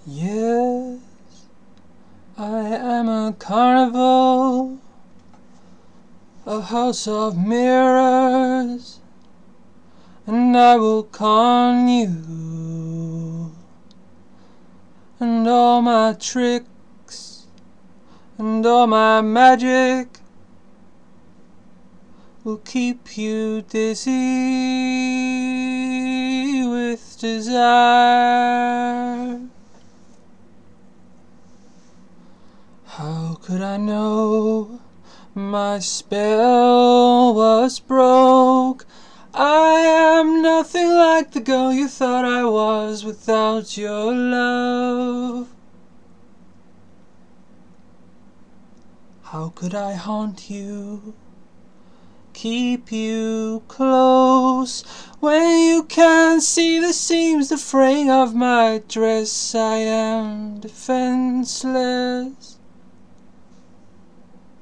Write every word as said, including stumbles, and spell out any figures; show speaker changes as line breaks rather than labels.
Yes, I am a carnival, a house of mirrors, and I will con you, and all my tricks and all my magic will keep you dizzy with desire. How could I know my spell was broke? I am nothing like the girl you thought I was without your love. How could I haunt you, keep you close, when you can't see the seams, the fraying of my dress? I am defenseless.